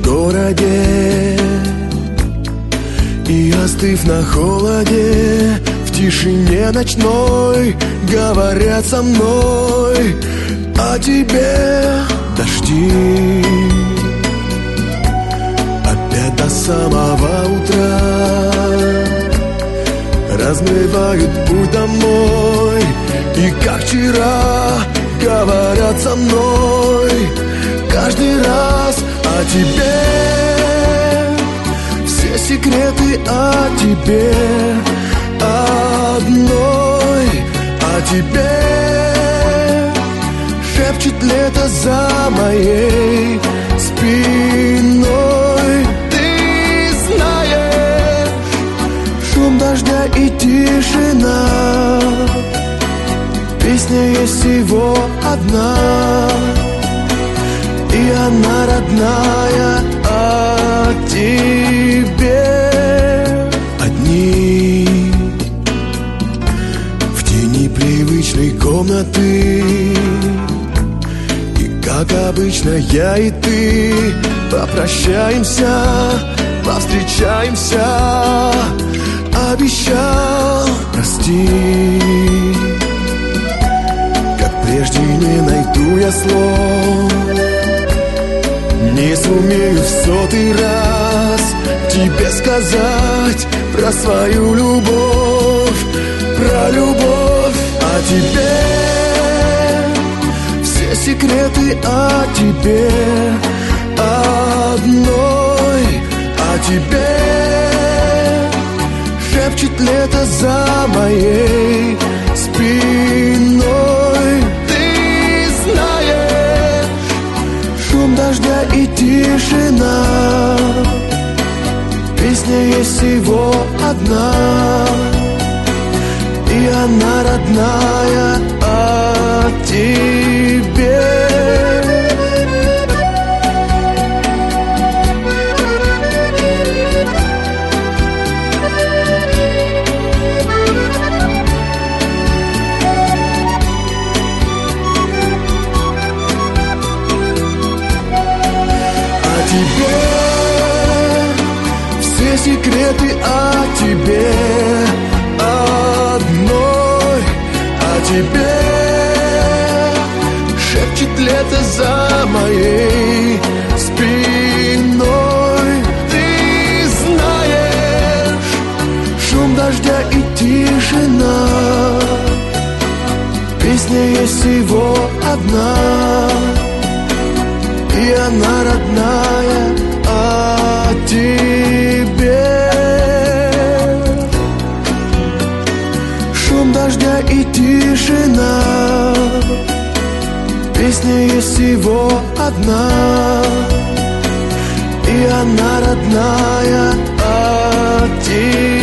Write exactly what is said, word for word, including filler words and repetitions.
городе, и остыв на холоде, в тишине ночной говорят со мной о тебе дожди. Опять до самого утра размывают путь домой, и как вчера говорят со мной каждый раз о тебе. Все секреты о тебе одной, о тебе шепчет лето за моей спиной. Ты знаешь, шум дождя и тишина, песня есть всего одна, и она родная о тебе. Одни в тени привычной комнаты, и как обычно я и ты попрощаемся, повстречаемся. Обещал простить, как прежде не найду я слов, не сумею в сотый раз тебе сказать про свою любовь, про любовь о тебе. Все секреты о тебе одной, о тебе шепчет лето за моей спиной. Ты знаешь, шум дождя и тишина, песня есть всего одна, и она родная о тебе. Все секреты о тебе одной, о тебе шепчет лето за моей спиной. Ты знаешь, шум дождя и тишина, песня есть всего одна, и она родная о тебе. Шум дождя и тишина, песня есть всего одна, и она родная о тебе.